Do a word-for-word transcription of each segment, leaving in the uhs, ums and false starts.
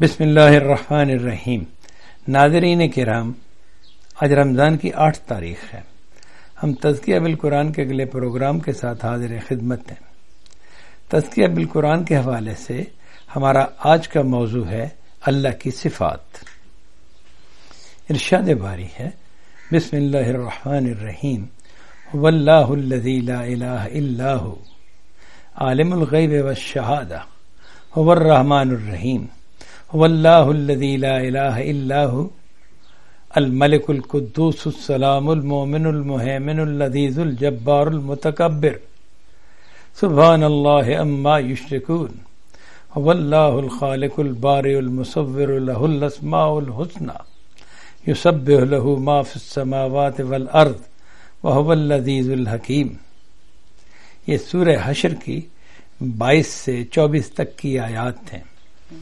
بسم اللہ الرحمن الرحیم۔ ناظرین کرام، آج رمضان کی آٹھ تاریخ ہے۔ ہم تزکیہ بالقرآن کے اگلے پروگرام کے ساتھ حاضر خدمت ہیں۔ تزکیہ بالقرآن کے حوالے سے ہمارا آج کا موضوع ہے اللہ کی صفات۔ ارشاد باری ہے، بسم اللہ الرحمن الرحیم، هو اللہ الذی لا الہ الا هو عالم الغیب والشہادہ هو الرحمن الرحیم، هو اللہ الذی لا الہ الا هو الملک القدوس السلام المؤمن المہیمن العزیز الجبار المتکبر سبحان اللہ عما یشرکون، هو اللہ الخالق البارئ المصور له الاسماء الحسنى یسبح له ما فی السماوات والارض وهو العزیز الحکیم۔ یہ سورہ حشر کی بائیس سے چوبیس تک کی آیات ہیں۔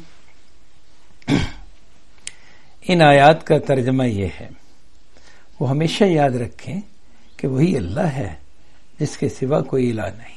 ان آیات کا ترجمہ یہ ہے، وہ ہمیشہ یاد رکھیں کہ وہی اللہ ہے جس کے سوا کوئی الہ نہیں،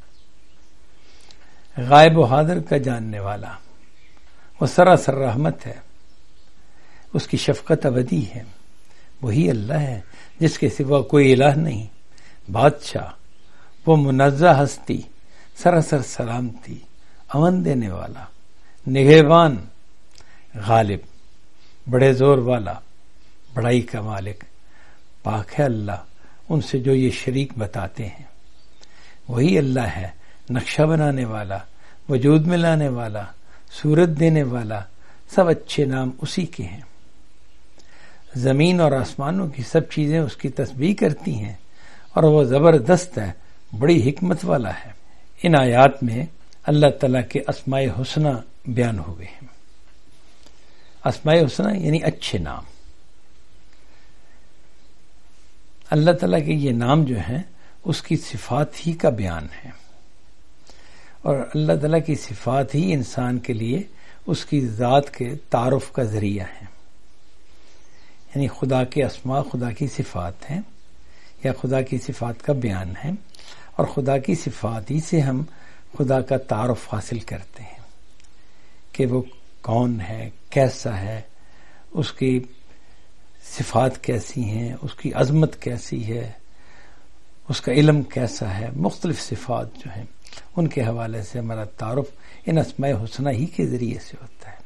غائب و حاضر کا جاننے والا، وہ سراسر رحمت ہے، اس کی شفقت ابدی ہے۔ وہی اللہ ہے جس کے سوا کوئی الہ نہیں، بادشاہ، وہ منزہ ہستی، سراسر سلامتی، امن دینے والا، نگہبان، غالب، بڑے زور والا، بڑائی کا مالک، پاک ہے اللہ ان سے جو یہ شریک بتاتے ہیں۔ وہی اللہ ہے نقشہ بنانے والا، وجود میں لانے والا، صورت دینے والا، سب اچھے نام اسی کے ہیں۔ زمین اور آسمانوں کی سب چیزیں اس کی تسبیح کرتی ہیں اور وہ زبردست ہے، بڑی حکمت والا ہے۔ ان آیات میں اللہ تعالیٰ کے اسماء حسنہ بیان ہوئے ہیں۔ اسماء حسنہ یعنی اچھے نام۔ اللہ تعالیٰ کے یہ نام جو ہیں اس کی صفات ہی کا بیان ہے، اور اللہ تعالیٰ کی صفات ہی انسان کے لیے اس کی ذات کے تعارف کا ذریعہ ہے۔ یعنی خدا کے اسماء خدا کی صفات ہیں، یا خدا کی صفات کا بیان ہے، اور خدا کی صفات ہی سے ہم خدا کا تعارف حاصل کرتے ہیں کہ وہ کون ہے، کیسا ہے، اس کی صفات کیسی ہیں، اس کی عظمت کیسی ہے، اس کا علم کیسا ہے۔ مختلف صفات جو ہیں ان کے حوالے سے ہمارا تعارف ان اسماء حسنہ ہی کے ذریعے سے ہوتا ہے۔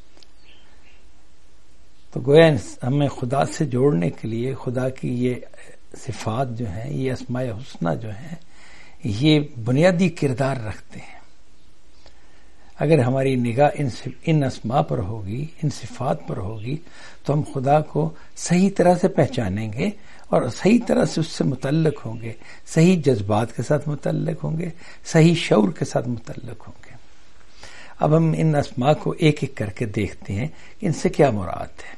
تو گویا ہمیں خدا سے جوڑنے کے لیے خدا کی یہ صفات جو ہیں، یہ اسماء حسنہ جو ہیں، یہ بنیادی کردار رکھتے ہیں۔ اگر ہماری نگاہ ان ان اسماء پر ہوگی، ان صفات پر ہوگی، تو ہم خدا کو صحیح طرح سے پہچانیں گے اور صحیح طرح سے اس سے متعلق ہوں گے، صحیح جذبات کے ساتھ متعلق ہوں گے، صحیح شعور کے ساتھ متعلق ہوں گے۔ اب ہم ان اسماء کو ایک ایک کر کے دیکھتے ہیں کہ ان سے کیا مراد ہے۔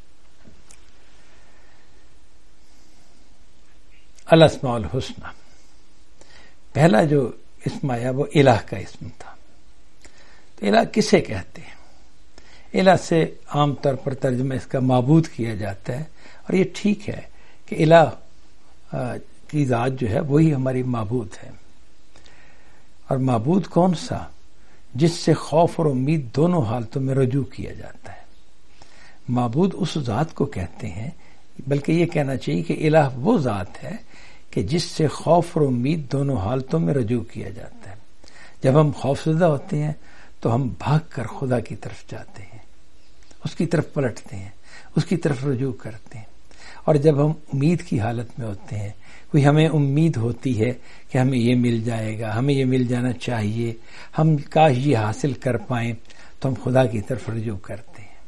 الاسماء الحسنى، پہلا جو اسم آیا وہ الہ کا اسم تھا۔ تو الہ کسے کہتے ہیں؟ الہ سے عام طور پر ترجمہ اس کا معبود کیا جاتا ہے، اور یہ ٹھیک ہے کہ الہ کی ذات جو ہے وہی ہماری معبود ہے۔ اور معبود کون سا؟ جس سے خوف اور امید دونوں حالتوں میں رجوع کیا جاتا ہے۔ معبود اس ذات کو کہتے ہیں، بلکہ یہ کہنا چاہیے کہ الہ وہ ذات ہے کہ جس سے خوف اور امید دونوں حالتوں میں رجوع کیا جاتا ہے۔ جب ہم خوف زدہ ہوتے ہیں تو ہم بھاگ کر خدا کی طرف جاتے ہیں، اس کی طرف پلٹتے ہیں، اس کی طرف رجوع کرتے ہیں۔ اور جب ہم امید کی حالت میں ہوتے ہیں، کوئی ہمیں امید ہوتی ہے کہ ہمیں یہ مل جائے گا، ہمیں یہ مل جانا چاہیے، ہم کاش یہ حاصل کر پائیں، تو ہم خدا کی طرف رجوع کرتے ہیں۔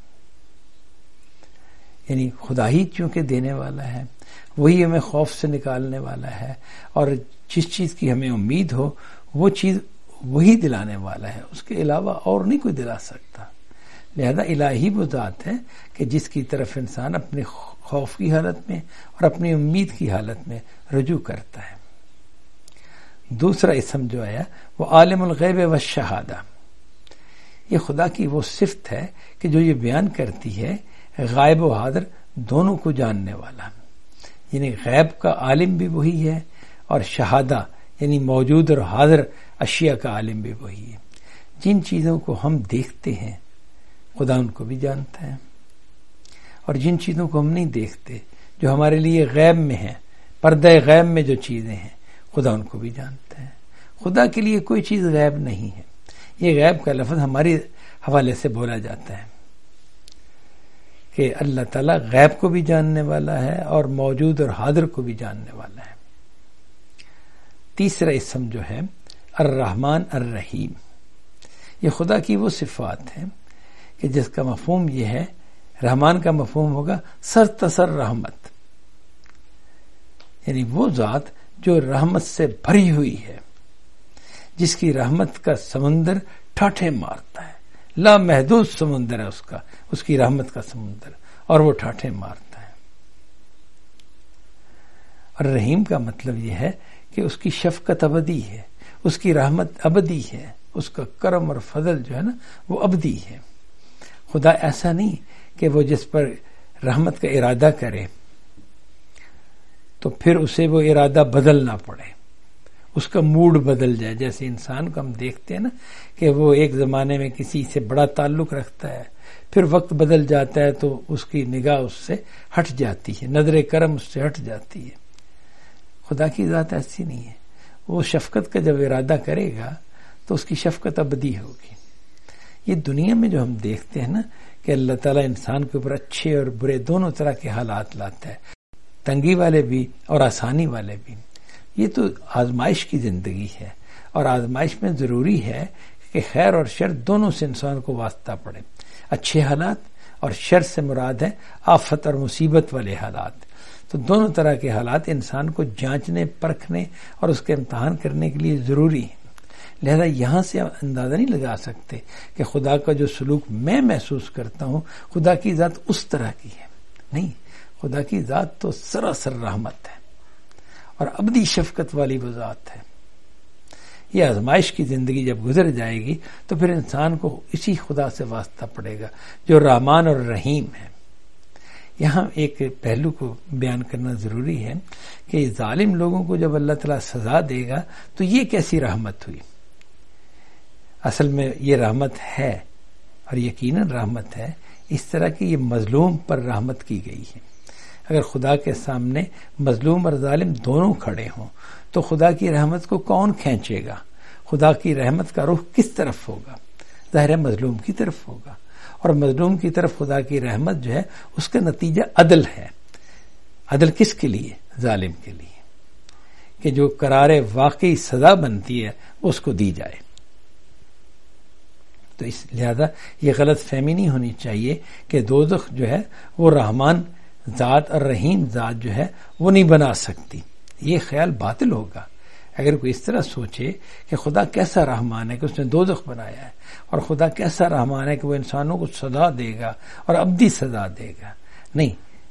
یعنی خدا ہی چونکہ دینے والا ہے، وہی ہمیں خوف سے نکالنے والا ہے، اور جس چیز کی ہمیں امید ہو وہ چیز وہی دلانے والا ہے، اس کے علاوہ اور نہیں کوئی دلا سکتا۔ لہذا الہی وہ ذات ہے کہ جس کی طرف انسان اپنے خوف کی حالت میں اور اپنی امید کی حالت میں رجوع کرتا ہے۔ دوسرا اسم جو آیا وہ عالم الغیب والشہادہ، یہ خدا کی وہ صفت ہے کہ جو یہ بیان کرتی ہے غائب و حاضر دونوں کو جاننے والا، یعنی غیب کا عالم بھی وہی ہے، اور شہادہ یعنی موجود اور حاضر اشیاء کا عالم بھی وہی ہے۔ جن چیزوں کو ہم دیکھتے ہیں خدا ان کو بھی جانتا ہے. اور جن چیزوں کو ہم نہیں دیکھتے، جو ہمارے لیے غیب میں ہیں، پردہ غیب میں جو چیزیں ہیں، خدا ان کو بھی جانتا ہے. خدا کے لیے کوئی چیز غیب نہیں ہے. یہ غیب کا لفظ ہمارے حوالے سے بولا جاتا ہے کہ اللہ تعالیٰ غیب کو بھی جاننے والا ہے اور موجود اور حاضر کو بھی جاننے والا ہے. تیسرا اسم جو ہے الرحمن الرحیم، یہ خدا کی وہ صفات ہیں کہ جس کا مفہوم یہ ہے، رحمان کا مفہوم ہوگا سر تسر رحمت، یعنی وہ ذات جو رحمت سے بھری ہوئی ہے، جس کی رحمت کا سمندر ٹھاٹھے مارتا ہے. لا محدود سمندر ہے اس کا، اس کی رحمت کا سمندر، اور وہ ٹھاٹھے مارتا ہے. اور رحیم کا مطلب یہ ہے کہ اس کی شفقت ابدی ہے، اس کی رحمت ابدی ہے، اس کا کرم اور فضل جو ہے نا وہ ابدی ہے. خدا ایسا نہیں کہ وہ جس پر رحمت کا ارادہ کرے تو پھر اسے وہ ارادہ بدلنا پڑے، اس کا موڈ بدل جائے. جیسے انسان کو ہم دیکھتے ہیں نا کہ وہ ایک زمانے میں کسی سے بڑا تعلق رکھتا ہے، پھر وقت بدل جاتا ہے تو اس کی نگاہ اس سے ہٹ جاتی ہے، نظر کرم اس سے ہٹ جاتی ہے. خدا کی ذات ایسی نہیں ہے. وہ شفقت کا جب ارادہ کرے گا تو اس کی شفقت ابدی ہوگی. یہ دنیا میں جو ہم دیکھتے ہیں نا کہ اللہ تعالیٰ انسان کے اوپر اچھے اور برے دونوں طرح کے حالات لاتا ہے، تنگی والے بھی اور آسانی والے بھی. یہ تو آزمائش کی زندگی ہے، اور آزمائش میں ضروری ہے کہ خیر اور شر دونوں سے انسان کو واسطہ پڑے. اچھے حالات اور شر سے مراد ہے آفت اور مصیبت والے حالات. تو دونوں طرح کے حالات انسان کو جانچنے، پرکھنے اور اس کے امتحان کرنے کے لیے ضروری ہیں. لہذا یہاں سے اندازہ نہیں لگا سکتے کہ خدا کا جو سلوک میں محسوس کرتا ہوں خدا کی ذات اس طرح کی ہے. نہیں، خدا کی ذات تو سراسر رحمت ہے اور ابدی شفقت والی وہ ذات ہے. یہ آزمائش کی زندگی جب گزر جائے گی تو پھر انسان کو اسی خدا سے واسطہ پڑے گا جو رحمان اور رحیم ہے. یہاں ایک پہلو کو بیان کرنا ضروری ہے کہ ظالم لوگوں کو جب اللہ تعالیٰ سزا دے گا تو یہ کیسی رحمت ہوئی. اصل میں یہ رحمت ہے اور یقیناً رحمت ہے، اس طرح کی یہ مظلوم پر رحمت کی گئی ہے. اگر خدا کے سامنے مظلوم اور ظالم دونوں کھڑے ہوں تو خدا کی رحمت کو کون کھینچے گا؟ خدا کی رحمت کا رخ کس طرف ہوگا؟ ظاہر مظلوم کی طرف ہوگا، اور مظلوم کی طرف خدا کی رحمت جو ہے اس کا نتیجہ عدل ہے. عدل کس کے لیے؟ ظالم کے لیے، کہ جو قرار واقعی سزا بنتی ہے اس کو دی جائے. تو اس لہذا یہ غلط فہمی نہیں ہونی چاہیے کہ دوزخ جو ہے وہ رحمان ذات اور رحیم ذات جو ہے وہ نہیں بنا سکتی. یہ خیال باطل ہوگا اگر کوئی اس طرح سوچے کہ خدا کیسا رحمان ہے کہ اس نے دوزخ بنایا ہے، اور خدا کیسا رحمان ہے کہ وہ انسانوں کو سزا دے گا اور ابدی سزا دے گا. نہیں،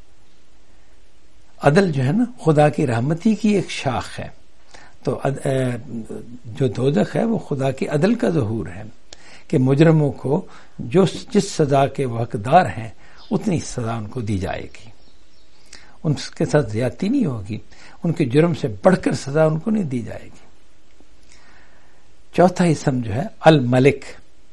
عدل جو ہے نا خدا کی رحمتی کی ایک شاخ ہے. تو جو دوزخ ہے وہ خدا کی عدل کا ظہور ہے کہ مجرموں کو جو جس سزا کے وہ حقدار ہیں اتنی سزا ان کو دی جائے گی، ان کے ساتھ زیادتی نہیں ہوگی، ان کے جرم سے بڑھ کر سزا ان کو نہیں دی جائے گی. چوتھا اسم جو ہے الملک،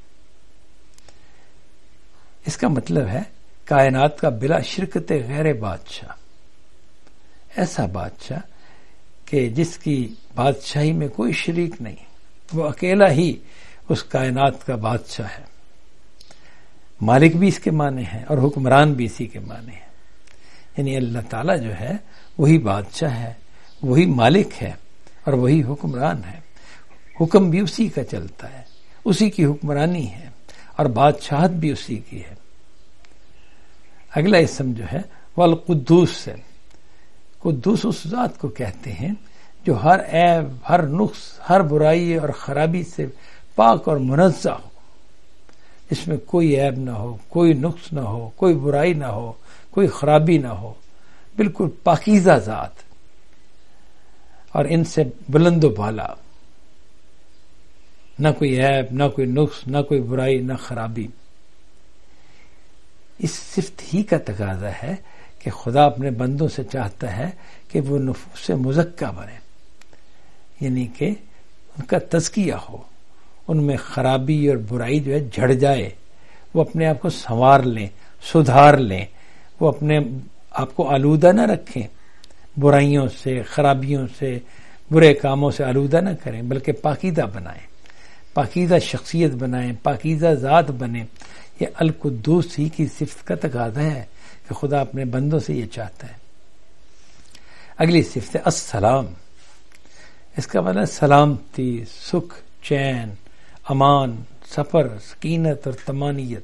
اس کا مطلب ہے کائنات کا بلا شرکت غیر بادشاہ. ایسا بادشاہ کہ جس کی بادشاہی میں کوئی شریک نہیں، وہ اکیلا ہی اس کائنات کا بادشاہ ہے. مالک بھی اس کے معنی ہیں اور حکمران بھی اسی کے معنی ہیں. یعنی اللہ تعالیٰ جو ہے وہی بادشاہ ہے، وہی مالک ہے اور وہی حکمران ہے. حکم بھی اسی کا چلتا ہے، اسی کی حکمرانی ہے اور بادشاہت بھی اسی کی ہے. اگلا اسم جو ہے وہ القدوس سے. قدوس اس ذات کو کہتے ہیں جو ہر عیب، ہر نقص، ہر برائی اور خرابی سے پاک اور منزہ ہو، جس میں کوئی عیب نہ ہو، کوئی نقص نہ ہو، کوئی برائی نہ ہو، کوئی خرابی نہ ہو. بالکل پاکیزہ ذات اور ان سے بلند و بالا، نہ کوئی عیب، نہ کوئی نقص، نہ کوئی برائی، نہ خرابی. اس صفت ہی کا تقاضا ہے کہ خدا اپنے بندوں سے چاہتا ہے کہ وہ نفوس مزکہ بنے، یعنی کہ ان کا تزکیہ ہو، ان میں خرابی اور برائی جو ہے جھڑ جائے، وہ اپنے آپ کو سنوار لیں، سدھار لیں، وہ اپنے آپ کو آلودہ نہ رکھیں، برائیوں سے، خرابیوں سے، برے کاموں سے آلودہ نہ کریں، بلکہ پاکیزہ بنائیں، پاکیزہ شخصیت بنائیں، پاکیزہ ذات بنیں۔ یہ القدوس ہی کی صفت کا تقاضا ہے کہ خدا اپنے بندوں سے یہ چاہتا ہے۔ اگلی صفت ہے السلام۔ اس کا مطلب سلامتی، سکھ، چین، امان، سفر، سکینت اور طمانیت۔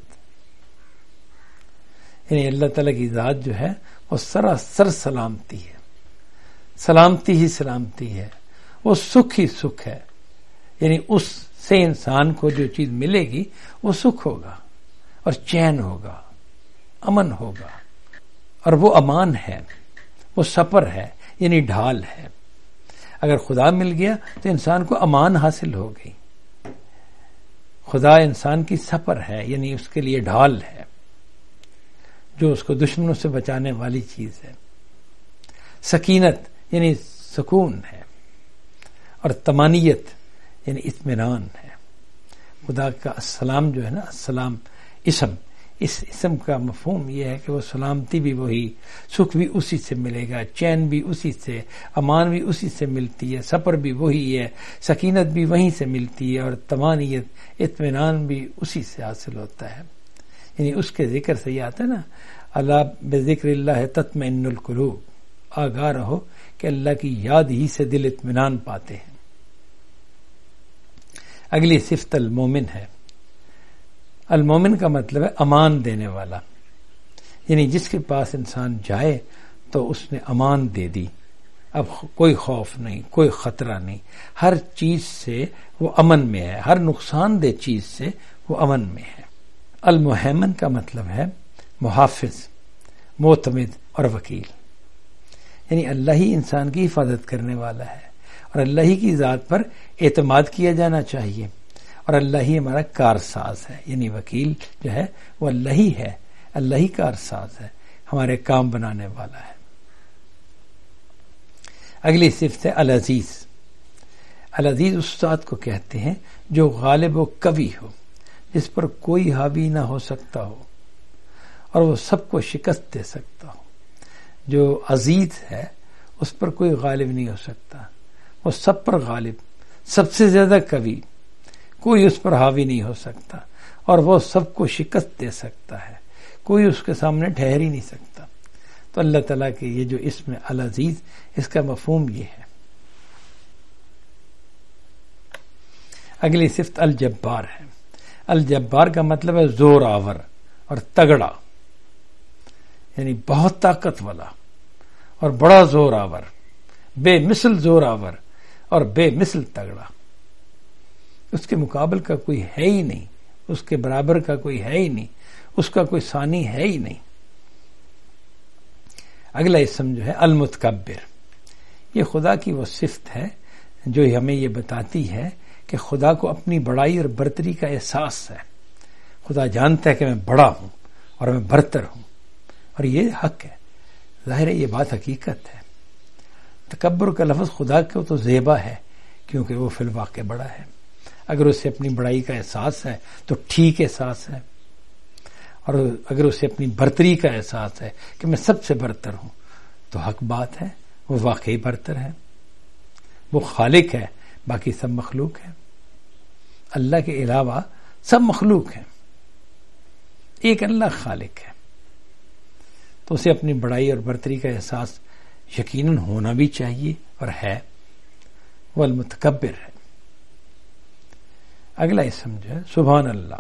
یعنی اللہ تعالیٰ کی ذات جو ہے وہ سراسر سلامتی ہے، سلامتی ہی سلامتی ہے، وہ سکھ ہی سکھ ہے۔ یعنی اس سے انسان کو جو چیز ملے گی وہ سکھ ہوگا اور چین ہوگا، امن ہوگا، اور وہ امان ہے، وہ سفر ہے، یعنی ڈھال ہے۔ اگر خدا مل گیا تو انسان کو امان حاصل ہو گئی۔ خدا انسان کی سفر ہے، یعنی اس کے لیے ڈھال ہے جو اس کو دشمنوں سے بچانے والی چیز ہے۔ سکینت یعنی سکون ہے، اور طمانیت یعنی اطمینان ہے۔ خدا کا السلام جو ہے نا، السلام اسم، اس اسم کا مفہوم یہ ہے کہ وہ سلامتی بھی وہی، سکھ بھی اسی سے ملے گا، چین بھی اسی سے، امان بھی اسی سے ملتی ہے، سفر بھی وہی ہے، سکینت بھی وہیں سے ملتی ہے، اور طمانیت، اطمینان بھی اسی سے حاصل ہوتا ہے۔ یعنی اس کے ذکر سے یہ آتا ہے نا، اللہ بذکر اللہ تطمئن القلوب، آگاہ رہو کہ اللہ کی یاد ہی سے دل اطمینان پاتے ہیں۔ اگلی صفت المومن ہے۔ المومن کا مطلب ہے امان دینے والا، یعنی جس کے پاس انسان جائے تو اس نے امان دے دی، اب کوئی خوف نہیں، کوئی خطرہ نہیں، ہر چیز سے وہ امن میں ہے، ہر نقصان دہ چیز سے وہ امن میں ہے۔ المحیمن کا مطلب ہے محافظ، معتمد اور وکیل، یعنی اللہ ہی انسان کی حفاظت کرنے والا ہے، اور اللہ ہی کی ذات پر اعتماد کیا جانا چاہیے، اور اللہ ہی ہمارا کارساز ہے۔ یعنی وکیل جو ہے وہ اللہ ہی ہے، اللہ ہی کارساز ہے، ہمارے کام بنانے والا ہے۔ اگلی صفت ہے العزیز۔ العزیز اس ذات کو کہتے ہیں جو غالب و قوی ہو، جس پر کوئی حاوی نہ ہو سکتا ہو، اور وہ سب کو شکست دے سکتا ہو۔ جو عزیز ہے اس پر کوئی غالب نہیں ہو سکتا، وہ سب پر غالب، سب سے زیادہ قوی، کوئی اس پر حاوی نہیں ہو سکتا، اور وہ سب کو شکست دے سکتا ہے، کوئی اس کے سامنے ٹھہر ہی نہیں سکتا۔ تو اللہ تعالیٰ کے یہ جو اسم العزیز، اس کا مفہوم یہ ہے۔ اگلی صفت الجبار ہے۔ الجبار کا مطلب ہے زور آور اور تگڑا، یعنی بہت طاقت والا اور بڑا زور آور، بے مثل زور آور اور بے مثل تگڑا۔ اس کے مقابل کا کوئی ہے ہی نہیں، اس کے برابر کا کوئی ہے ہی نہیں، اس کا کوئی ثانی ہے ہی نہیں۔ اگلا اسم جو ہے المتکبر، یہ خدا کی وہ صفت ہے جو ہمیں یہ بتاتی ہے کہ خدا کو اپنی بڑائی اور برتری کا احساس ہے۔ خدا جانتا ہے کہ میں بڑا ہوں اور میں برتر ہوں، اور یہ حق ہے، ظاہر ہے یہ بات حقیقت ہے۔ تکبر کا لفظ خدا کو تو زیبا ہے، کیونکہ وہ فی الواقع بڑا ہے۔ اگر اسے اپنی بڑائی کا احساس ہے تو ٹھیک احساس ہے، اور اگر اسے اپنی برتری کا احساس ہے کہ میں سب سے برتر ہوں تو حق بات ہے، وہ واقعی برتر ہے۔ وہ خالق ہے، باقی سب مخلوق ہے۔ اللہ کے علاوہ سب مخلوق ہیں، ایک اللہ خالق ہے، تو اسے اپنی بڑائی اور برتری کا احساس یقیناً ہونا بھی چاہیے، اور ہے، وہ المتکبر ہے۔ اگلا اسم جو ہے سبحان اللہ۔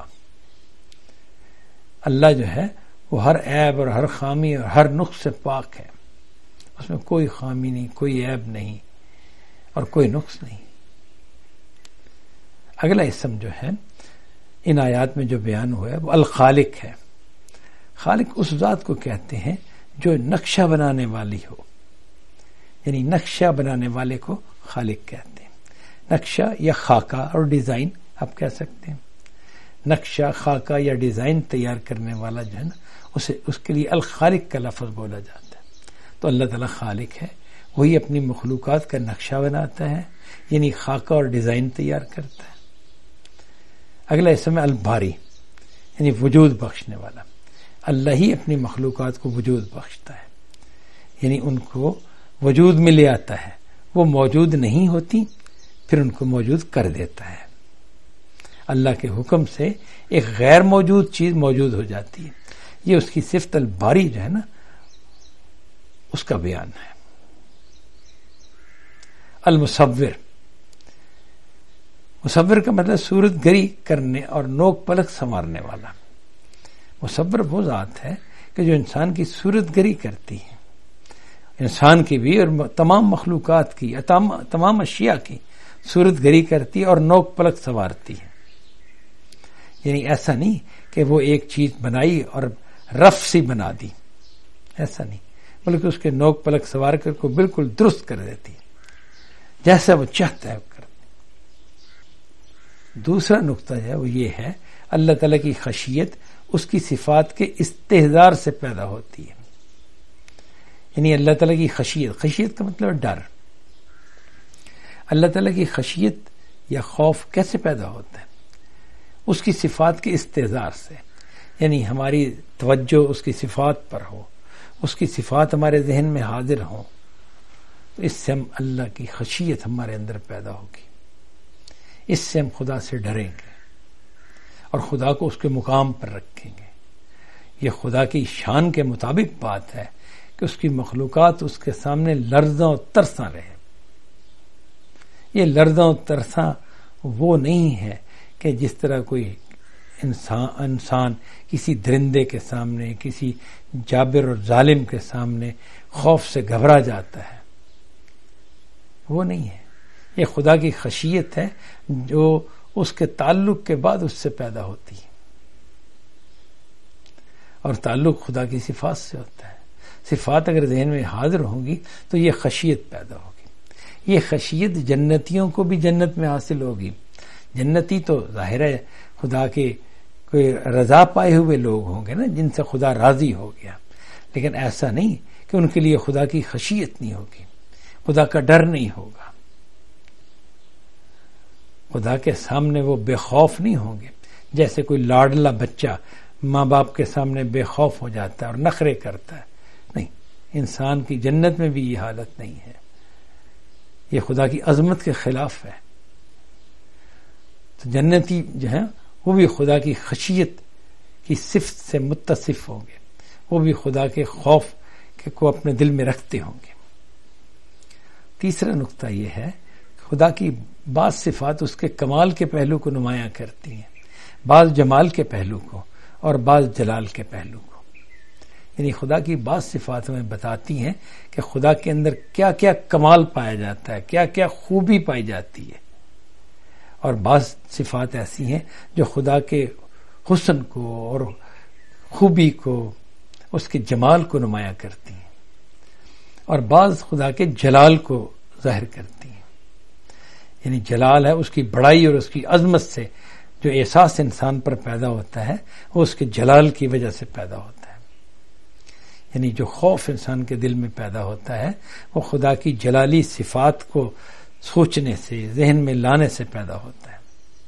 اللہ جو ہے وہ ہر عیب اور ہر خامی اور ہر نقص سے پاک ہے، اس میں کوئی خامی نہیں، کوئی عیب نہیں اور کوئی نقص نہیں۔ اگلا اسم جو ہے ان آیات میں جو بیان ہوا ہے وہ الخالق ہے۔ خالق اس ذات کو کہتے ہیں جو نقشہ بنانے والی ہو، یعنی نقشہ بنانے والے کو خالق کہتے ہیں۔ نقشہ یا خاکہ اور ڈیزائن آپ کہہ سکتے ہیں۔ نقشہ، خاکہ یا ڈیزائن تیار کرنے والا جو ہے نا، اسے اس کے لیے الخالق کا لفظ بولا جاتا ہے۔ تو اللہ تعالیٰ خالق ہے، وہی اپنی مخلوقات کا نقشہ بناتا ہے، یعنی خاکہ اور ڈیزائن تیار کرتا ہے۔ اگلا اسم ہے الباری، یعنی وجود بخشنے والا. اللہ ہی اپنی مخلوقات کو وجود بخشتا ہے، یعنی ان کو وجود میں لے آتا ہے. وہ موجود نہیں ہوتی پھر ان کو موجود کر دیتا ہے. اللہ کے حکم سے ایک غیر موجود چیز موجود ہو جاتی ہے. یہ اس کی صفت الباری جو ہے نا اس کا بیان ہے. المصور، مصور کا مطلب صورت گری کرنے اور نوک پلک سنوارنے والا. مصور وہ ذات ہے کہ جو انسان کی صورت گری کرتی ہے، انسان کی بھی اور تمام مخلوقات کی، تمام اشیاء کی صورت گری کرتی ہے اور نوک پلک سنوارتی ہے. یعنی ایسا نہیں کہ وہ ایک چیز بنائی اور رف سی بنا دی، ایسا نہیں، بلکہ اس کے نوک پلک سنوار کر کو بالکل درست کر دیتی ہے، جیسا وہ چاہتا ہے. دوسرا نقطہ ہے وہ یہ ہے اللہ تعالیٰ کی خشیت اس کی صفات کے استحضار سے پیدا ہوتی ہے. یعنی اللہ تعالیٰ کی خشیت، خشیت کا مطلب ڈر. اللہ تعالیٰ کی خشیت یا خوف کیسے پیدا ہوتا ہے؟ اس کی صفات کے استحضار سے، یعنی ہماری توجہ اس کی صفات پر ہو، اس کی صفات ہمارے ذہن میں حاضر ہوں، تو اس سے ہم اللہ کی خشیت ہمارے اندر پیدا ہوگی. اس سے ہم خدا سے ڈریں گے اور خدا کو اس کے مقام پر رکھیں گے. یہ خدا کی شان کے مطابق بات ہے کہ اس کی مخلوقات اس کے سامنے لرزاں و ترساں رہے. یہ لرزاں و ترساں وہ نہیں ہے کہ جس طرح کوئی انسان انسان کسی درندے کے سامنے، کسی جابر اور ظالم کے سامنے خوف سے گھبرا جاتا ہے، وہ نہیں ہے. یہ خدا کی خشیت ہے جو اس کے تعلق کے بعد اس سے پیدا ہوتی ہے، اور تعلق خدا کی صفات سے ہوتا ہے. صفات اگر ذہن میں حاضر ہوں گی تو یہ خشیت پیدا ہوگی. یہ خشیت جنتیوں کو بھی جنت میں حاصل ہوگی. جنتی تو ظاہر ہے خدا کے کوئی رضا پائے ہوئے لوگ ہوں گے نا، جن سے خدا راضی ہو گیا، لیکن ایسا نہیں کہ ان کے لیے خدا کی خشیت نہیں ہوگی، خدا کا ڈر نہیں ہوگا. خدا کے سامنے وہ بے خوف نہیں ہوں گے، جیسے کوئی لاڈلا بچہ ماں باپ کے سامنے بے خوف ہو جاتا ہے اور نخرے کرتا ہے. نہیں، انسان کی جنت میں بھی یہ حالت نہیں ہے. یہ خدا کی عظمت کے خلاف ہے. تو جنتی جو ہیں وہ بھی خدا کی خشیت کی صفت سے متصف ہوں گے، وہ بھی خدا کے خوف کو اپنے دل میں رکھتے ہوں گے. تیسرا نقطہ یہ ہے خدا کی بعض صفات اس کے کمال کے پہلو کو نمایاں کرتی ہیں، بعض جمال کے پہلو کو اور بعض جلال کے پہلو کو. یعنی خدا کی بعض صفات ہمیں بتاتی ہیں کہ خدا کے اندر کیا کیا کمال پایا جاتا ہے، کیا کیا خوبی پائی جاتی ہے، اور بعض صفات ایسی ہیں جو خدا کے حسن کو اور خوبی کو، اس کے جمال کو نمایاں کرتی ہیں، اور بعض خدا کے جلال کو ظاہر کرتی ہیں. یعنی جلال ہے اس کی بڑائی اور اس کی عظمت سے جو احساس انسان پر پیدا ہوتا ہے وہ اس کے جلال کی وجہ سے پیدا ہوتا ہے. یعنی جو خوف انسان کے دل میں پیدا ہوتا ہے وہ خدا کی جلالی صفات کو سوچنے سے، ذہن میں لانے سے پیدا ہوتا ہے.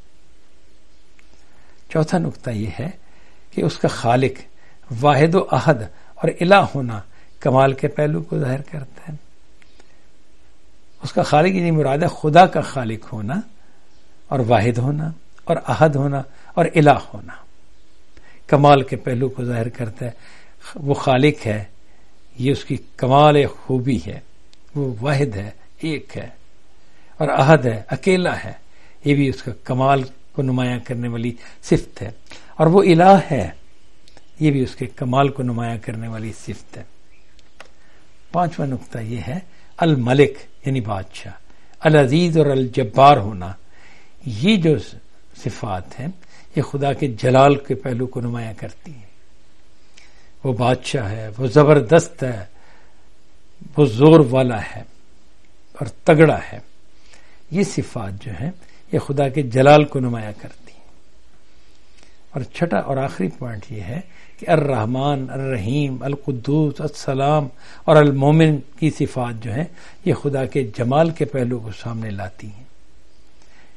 چوتھا نقطہ یہ ہے کہ اس کا خالق، واحد و احد اور الہ ہونا کمال کے پہلو کو ظاہر کرتا ہے. اس کا خالق یعنی مراد ہے خدا کا خالق ہونا اور واحد ہونا اور احد ہونا اور الہ ہونا، کمال کے پہلو کو ظاہر کرتا ہے. وہ خالق ہے، یہ اس کی کمال خوبی ہے. وہ واحد ہے، ایک ہے، اور احد ہے، اکیلا ہے، یہ بھی اس کا کمال کو نمایاں کرنے والی صفت ہے. اور وہ الہ ہے، یہ بھی اس کے کمال کو نمایاں کرنے والی صفت ہے. پانچواں نقطہ یہ ہے الملک یعنی بادشاہ، العزیز اور الجبار ہونا. یہ جو صفات ہیں یہ خدا کے جلال کے پہلو کو نمایاں کرتی ہیں. وہ بادشاہ ہے، وہ زبردست ہے، وہ زور والا ہے اور تگڑا ہے. یہ صفات جو ہیں یہ خدا کے جلال کو نمایاں کرتی ہیں. اور چھٹا اور آخری پوائنٹ یہ ہے کہ الرحمن، الرحیم، القدوس، السلام اور المومن کی صفات جو ہیں یہ خدا کے جمال کے پہلو کو سامنے لاتی ہیں.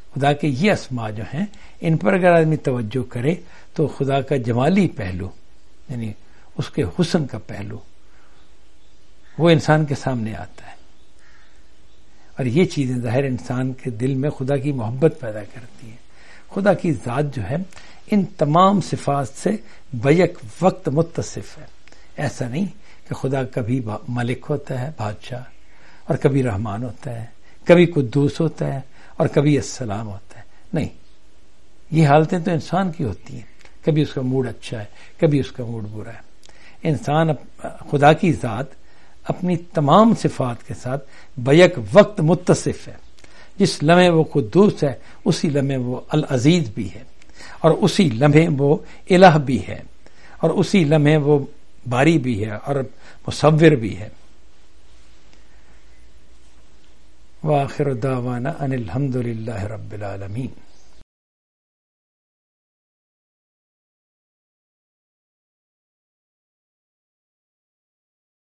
خدا کے یہ اسما جو ہیں ان پر اگر آدمی توجہ کرے تو خدا کا جمالی پہلو یعنی اس کے حسن کا پہلو وہ انسان کے سامنے آتا ہے، اور یہ چیزیں ظاہر انسان کے دل میں خدا کی محبت پیدا کرتی ہیں۔ خدا کی ذات جو ہے ان تمام صفات سے بیک وقت متصف ہے۔ ایسا نہیں کہ خدا کبھی ملک ہوتا ہے، بادشاہ، اور کبھی رحمان ہوتا ہے، کبھی قدوس ہوتا ہے اور کبھی السلام ہوتا ہے، نہیں، یہ حالتیں تو انسان کی ہوتی ہیں، کبھی اس کا موڈ اچھا ہے، کبھی اس کا موڈ برا ہے۔ انسان خدا کی ذات اپنی تمام صفات کے ساتھ بیک وقت متصف ہے۔ جس لمحے وہ قدوس ہے اسی لمحے وہ العزیز بھی ہے، اور اسی لمحے وہ الہ بھی ہے، اور اسی لمحے وہ باری بھی ہے اور مصور بھی ہے۔ وآخر دعوانا ان الحمد للہ رب العالمین۔